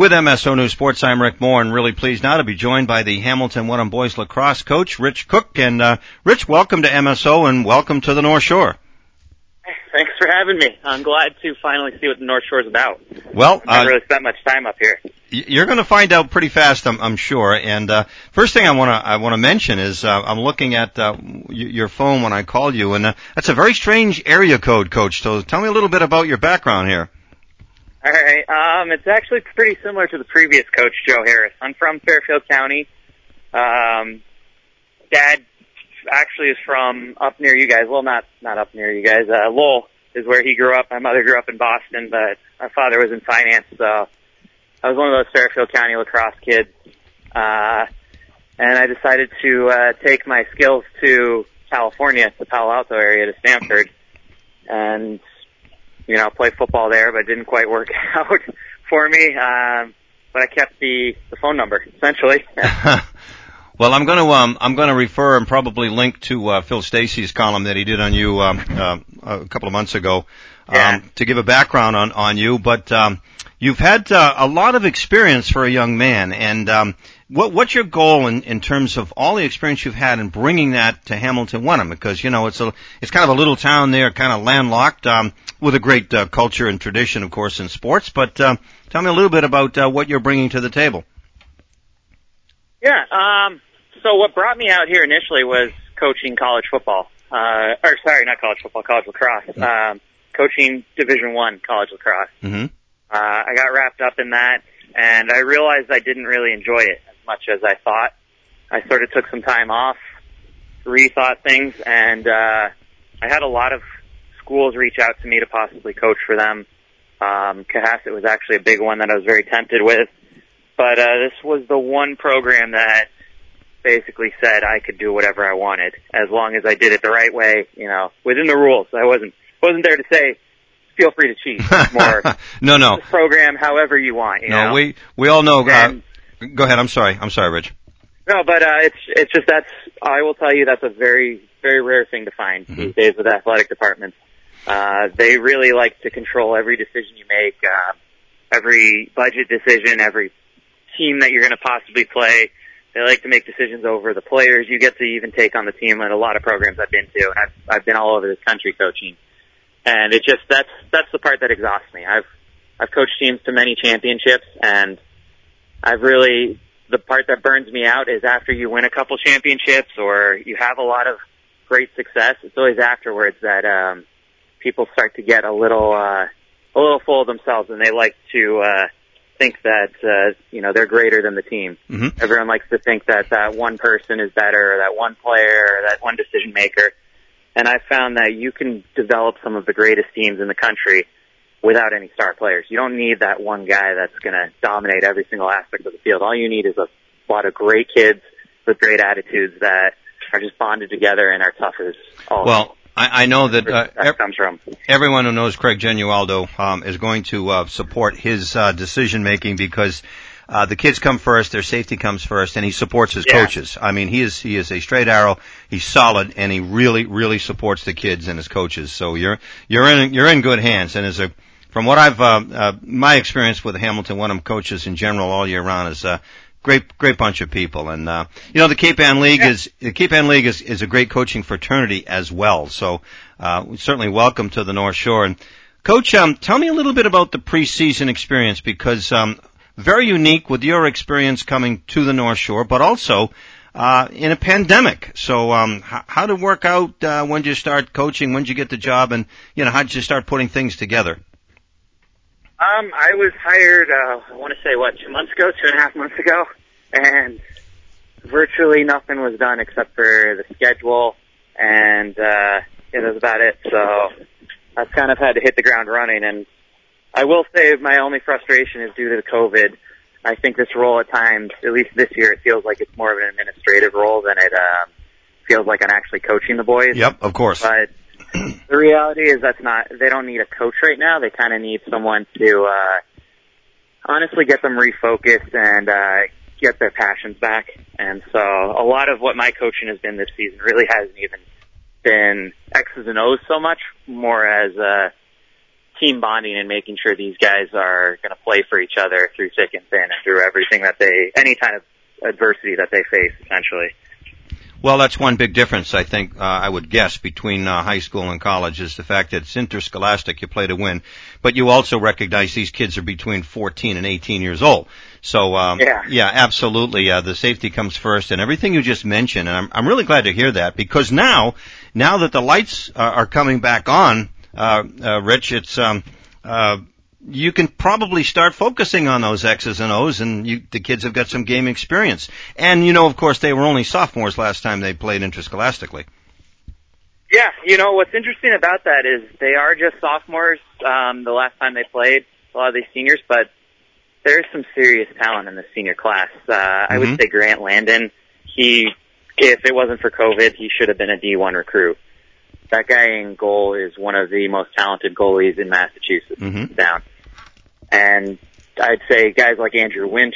With MSO News Sports, I'm Rick Moore, and really pleased now to be joined by the Hamilton Wenham boys lacrosse coach, Rich Cook. And Rich, welcome to MSO and welcome to the North Shore. Thanks for having me. I'm glad to finally see what the North Shore is about. Well, I haven't really spent much time up here. You're going to find out pretty fast, I'm sure. And first thing I want to mention is I'm looking at your phone when I called you, and that's a very strange area code, Coach. So tell me a little bit about your background here. All right. It's actually pretty similar to the previous coach, Joe Harris. I'm from Fairfield County. Dad actually is from up near you guys. Well, not up near you guys. Lowell is where he grew up. My mother grew up in Boston, but my father was in finance, so I was one of those Fairfield County lacrosse kids. And I decided to take my skills to California, the Palo Alto area, to Stanford, and play football there, but it didn't quite work out for me. But I kept the phone number, essentially. Well, I'm going to refer and probably link to Phil Stacey's column that he did on you a couple of months ago to give a background on you. But you've had a lot of experience for a young man, and what's your goal in terms of all the experience you've had in bringing that to Hamilton Wenham? Because it's kind of a little town there, kind of landlocked, with a great culture and tradition, of course, in sports. But tell me a little bit about what you're bringing to the table. Yeah. So what brought me out here initially was coaching college football. Not college football, college lacrosse. Coaching Division I college lacrosse. Mm-hmm. I got wrapped up in that, and I realized I didn't really enjoy it as much as I thought. I sort of took some time off, rethought things, and I had a lot of schools reach out to me to possibly coach for them. Cohasset was actually a big one that I was very tempted with. But this was the one program that basically said I could do whatever I wanted as long as I did it the right way, within the rules. I wasn't there to say, feel free to cheat. It's more no. Program however you want. No, we all know. Go ahead. I'm sorry, Rich. No, but it's just I will tell you that's a very, very rare thing to find these days with athletic departments. They really like to control every decision you make, every budget decision, every team that you're going to possibly play. They like to make decisions over the players you get to even take on the team. And a lot of programs I've been to, and I've been all over this country coaching. And it just that's the part that exhausts me. I've coached teams to many championships, and the part that burns me out is after you win a couple championships or you have a lot of great success. It's always afterwards that people start to get a little full of themselves, and they like to think that they're greater than the team. Mm-hmm. Everyone likes to think that one person is better, or that one player, or that one decision maker. And I found that you can develop some of the greatest teams in the country without any star players. You don't need that one guy that's going to dominate every single aspect of the field. All you need is a lot of great kids with great attitudes that are just bonded together and are tough as all. Well, I know that comes from. Everyone who knows Craig Genualdo is going to support his decision making because the kids come first, their safety comes first, and he supports his coaches. I mean, he is a straight arrow. He's solid, and he really, really supports the kids and his coaches. So you're in good hands. And from what my experience with the Hamilton Wenham coaches in general all year round is great bunch of people. And the Cape Ann League is a great coaching fraternity as well. So certainly welcome to the North Shore. And Coach, tell me a little bit about the preseason experience, because very unique with your experience coming to the North Shore, but also in a pandemic. So how did it work out? When did you start coaching? When did you get the job? And how did you start putting things together? I was hired, I want to say, 2.5 months ago, and virtually nothing was done except for the schedule, and that was about it. So I've kind of had to hit the ground running, and I will say my only frustration is due to the COVID. I think this role at times, at least this year, it feels like it's more of an administrative role than it feels like I'm actually coaching the boys. Yep, of course. But the reality is they don't need a coach right now. They kind of need someone to honestly get them refocused and get their passions back. And so a lot of what my coaching has been this season really hasn't even been X's and O's so much, more as team bonding and making sure these guys are going to play for each other through thick and thin and through everything that any kind of adversity that they face, essentially. Well, that's one big difference, I think, I would guess, between high school and college is the fact that it's interscholastic, you play to win, but you also recognize these kids are between 14 and 18 years old. So, yeah, absolutely, the safety comes first, and everything you just mentioned, and I'm really glad to hear that, because now that the lights are coming back on, Rich, it's, you can probably start focusing on those X's and O's, and the kids have got some game experience. And, of course, they were only sophomores last time they played interscholastically. Yeah, what's interesting about that is they are just sophomores the last time they played, a lot of these seniors, but there's some serious talent in the senior class. I would say Grant Landon, if it wasn't for COVID, he should have been a D1 recruit. That guy in goal is one of the most talented goalies in Massachusetts down. And I'd say guys like Andrew Winch,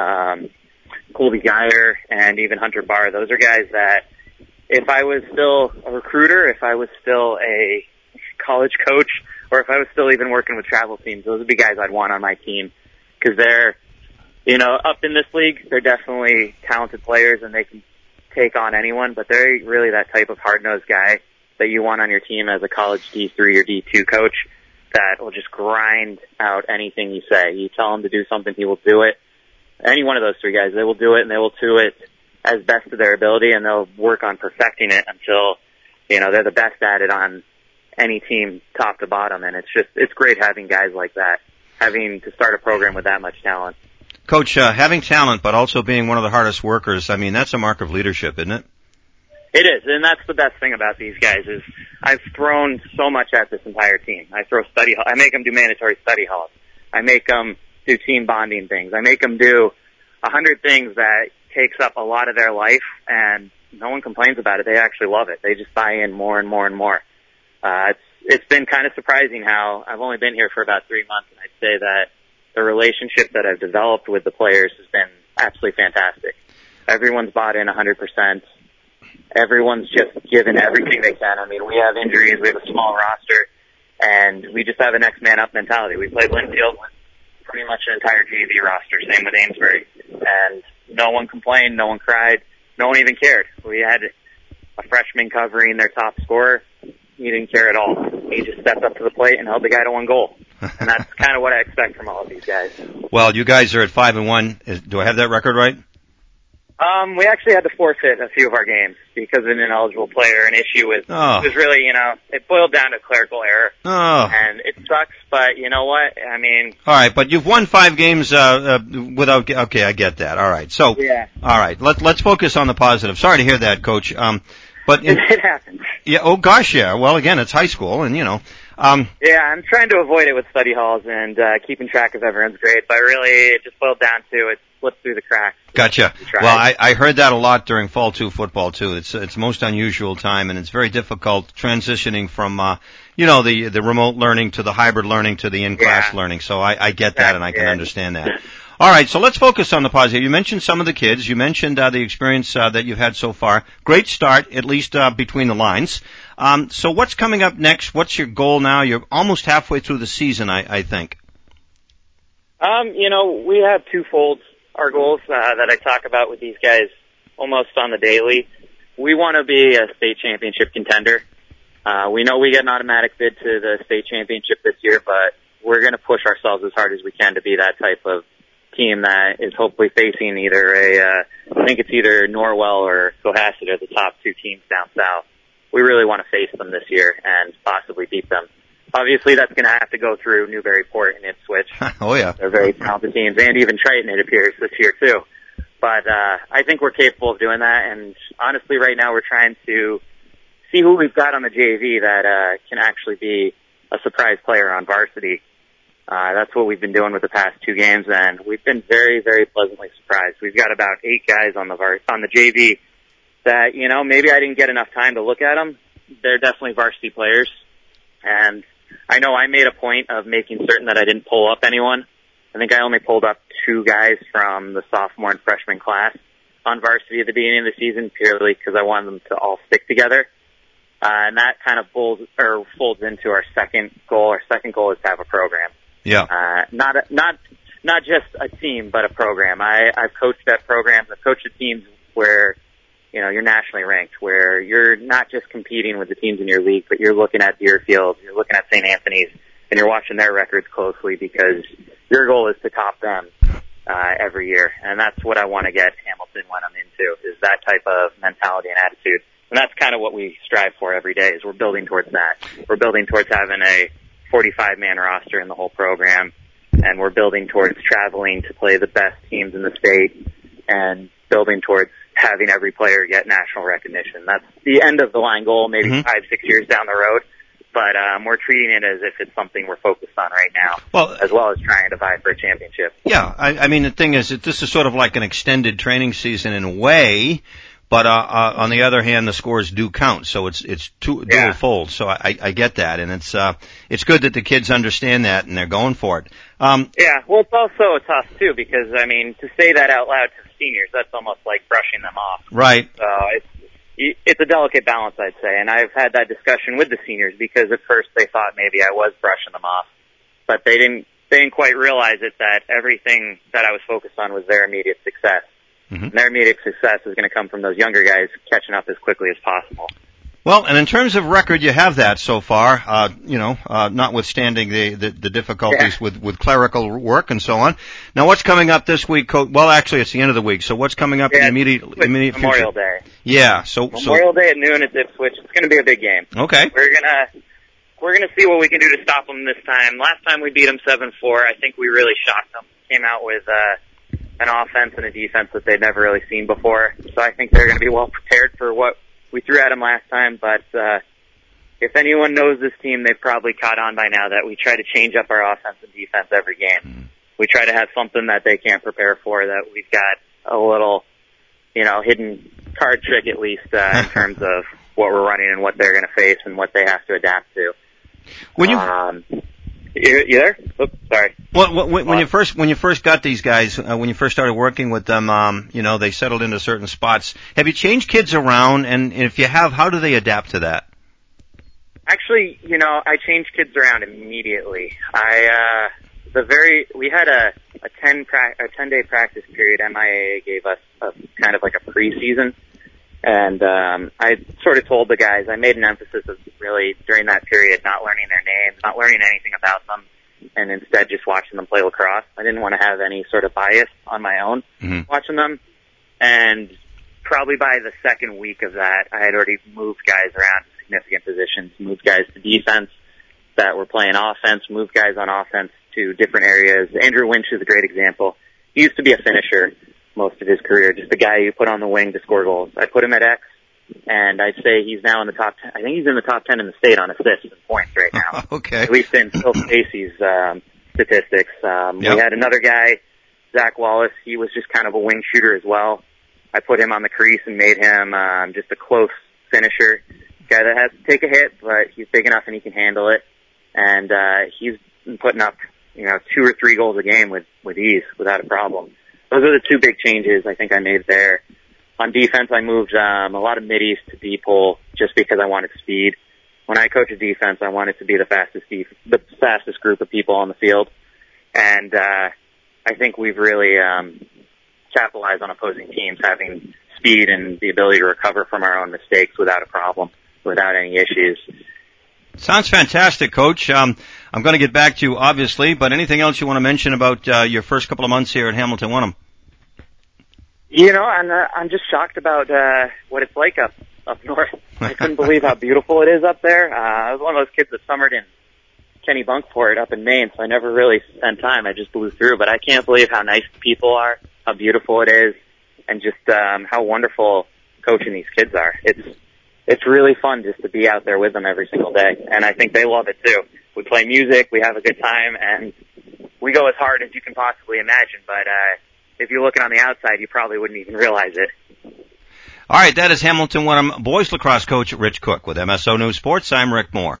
Colby Geyer, and even Hunter Barr, those are guys that if I was still a recruiter, if I was still a college coach, or if I was still even working with travel teams, those would be guys I'd want on my team. Because they're, up in this league, they're definitely talented players and they can take on anyone, but they're really that type of hard-nosed guy that you want on your team as a college D3 or D2 coach that will just grind out anything you say. You tell him to do something, he will do it. Any one of those three guys, they will do it, and they will do it as best of their ability, and they'll work on perfecting it until, they're the best at it on any team top to bottom. And it's great having guys like that, having to start a program with that much talent. Coach, having talent but also being one of the hardest workers, that's a mark of leadership, isn't it? It is, and that's the best thing about these guys is I've thrown so much at this entire team. I make them do mandatory study halls. I make them do team bonding things. I make them do 100 things that takes up a lot of their life, and no one complains about it. They actually love it. They just buy in more and more and more. It's been kind of surprising how I've only been here for about 3 months, and I'd say that the relationship that I've developed with the players has been absolutely fantastic. Everyone's bought in 100%. Everyone's just given everything they can. We have injuries, we have a small roster, and we just have a next man up mentality. We played Linfield with pretty much an entire JV roster, same with Amesbury. And no one complained, no one cried, no one even cared. We had a freshman covering their top scorer. He didn't care at all. He just stepped up to the plate and held the guy to one goal. And that's kind of what I expect from all of these guys. Well, you guys are at 5-1. Do I have that record right? We actually had to forfeit a few of our games because of an ineligible player. An issue with, it was really, it boiled down to clerical error. And it sucks, but you know what? All right, but you've won 5 games, without, okay, I get that. All right. So, yeah. All right. Let's focus on the positive. Sorry to hear that, Coach. But it happens. Yeah. Oh gosh, yeah. Well, again, it's high school and, yeah, I'm trying to avoid it with study halls and, keeping track of everyone's grade, but really it just boiled down to it slipped through the cracks. Gotcha. Well, I heard that a lot during Fall 2 football too. It's most unusual time, and it's very difficult transitioning from the remote learning to the hybrid learning to the in-class learning. So I get that, and I can understand that. All right, so let's focus on the positive. You mentioned some of the kids. You mentioned the experience that you've had so far. Great start, at least between the lines. So what's coming up next? What's your goal now? You're almost halfway through the season, I think. We have twofold. Our goals that I talk about with these guys almost on the daily. We want to be a state championship contender. We know we get an automatic bid to the state championship this year, but we're going to push ourselves as hard as we can to be that type of team that is hopefully facing either I think it's either Norwell or Cohasset are the top 2 teams down south. We really want to face them this year and possibly beat them. Obviously, that's going to have to go through Newburyport and Ipswich. Oh, yeah. They're very talented teams, and even Triton, it appears, this year, too. But I think we're capable of doing that, and honestly, right now, we're trying to see who we've got on the JV that can actually be a surprise player on varsity. That's what we've been doing with the past 2 games, and we've been very, very pleasantly surprised. We've got about 8 guys on the JV that, maybe I didn't get enough time to look at them. They're definitely varsity players, and I know I made a point of making certain that I didn't pull up anyone. I think I only pulled up 2 guys from the sophomore and freshman class on varsity at the beginning of the season purely because I wanted them to all stick together. And that kind of folds into our second goal. Our second goal is to have a program. Yeah. Not just a team, but a program. I've coached at programs. I've coached at teams where, you're nationally ranked, where you're not just competing with the teams in your league, but you're looking at Deerfield, you're looking at St. Anthony's, and you're watching their records closely because your goal is to top them every year. And that's what I want to get Hamilton when I'm into, is that type of mentality and attitude. And that's kind of what we strive for every day, is we're building towards that. We're building towards having a 45-man roster in the whole program, and we're building towards traveling to play the best teams in the state, and building towards having every player get national recognition. That's the end of the line goal, maybe 5-6 years down the road. But we're treating it as if it's something we're focused on right now, as well as trying to vie for a championship. Yeah, I mean, the thing is that this is sort of like an extended training season in a way, but on the other hand, the scores do count, so it's dual fold. So I get that, and it's good that the kids understand that and they're going for it. Well, it's also tough too, because to say that out loud to seniors, that's almost like brushing them off. Right. So it's a delicate balance, I'd say, and I've had that discussion with the seniors, because at first they thought maybe I was brushing them off, but they didn't quite realize it, that everything that I was focused on was their immediate success. Mm-hmm. And their immediate success is going to come from those younger guys catching up as quickly as possible. Well, and in terms of record, you have that so far, notwithstanding the difficulties with clerical work and so on. Now, what's coming up this week, Coach? Well, actually, it's the end of the week, so what's coming up in the immediate Memorial future? Day. Yeah, Memorial Day at noon at Ipswich. It's going to be a big game. Okay. We're gonna see what we can do to stop them this time. Last time we beat them 7-4. I think we really shocked them. Came out with an offense and a defense that they'd never really seen before. So I think they're going to be well prepared for what we threw at them last time. But if anyone knows this team, they've probably caught on by now that we try to change up our offense and defense every game. We try to have something that they can't prepare for, that we've got a little, hidden card trick at least in terms of what we're running and what they're going to face and what they have to adapt to. When you you there? Oops, sorry. Well, when you first got these guys, when you first started working with them, they settled into certain spots. Have you changed kids around? And if you have, how do they adapt to that? Actually, I changed kids around immediately. We had a 10-day practice period. MIAA gave us kind of like a preseason. And I sort of told the guys, I made an emphasis of really, during that period, not learning their names, not learning anything about them, and instead just watching them play lacrosse. I didn't want to have any sort of bias on my own watching them. And probably by the second week of that, I had already moved guys around to significant positions, moved guys to defense that were playing offense, moved guys on offense to different areas. Andrew Winch is a great example. He used to be a finisher most of his career, just a guy you put on the wing to score goals. I put him at X, and I'd say he's now in the top 10. I think he's in the top 10 in the state on assists and points right now. Okay. At least in Phil Stacey's statistics. We had another guy, Zach Wallace. He was just kind of a wing shooter as well. I put him on the crease and made him just a close finisher. Guy that has to take a hit, but he's big enough and he can handle it. And he's been putting up, 2 or 3 goals a game with ease, without a problem. Those are the 2 big changes I think I made there. On defense, I moved a lot of middies to deep hole just because I wanted speed. When I coach a defense, I want it to be the fastest group of people on the field. And I think we've really capitalized on opposing teams having speed and the ability to recover from our own mistakes without a problem, without any issues. Sounds fantastic, Coach. I'm going to get back to you, obviously, but anything else you want to mention about your first couple of months here at Hamilton Wenham? I'm just shocked about what it's like up north. I couldn't believe how beautiful it is up there. I was one of those kids that summered in Kennebunkport up in Maine, so I never really spent time. I just blew through, but I can't believe how nice the people are, how beautiful it is, and just how wonderful coaching these kids are. It's really fun just to be out there with them every single day, and I think they love it too. We play music, we have a good time, and we go as hard as you can possibly imagine, but if you're looking on the outside, you probably wouldn't even realize it. All right, that is Hamilton Wenham boys lacrosse coach Rich Cook with MSO News Sports. I'm Rick Moore.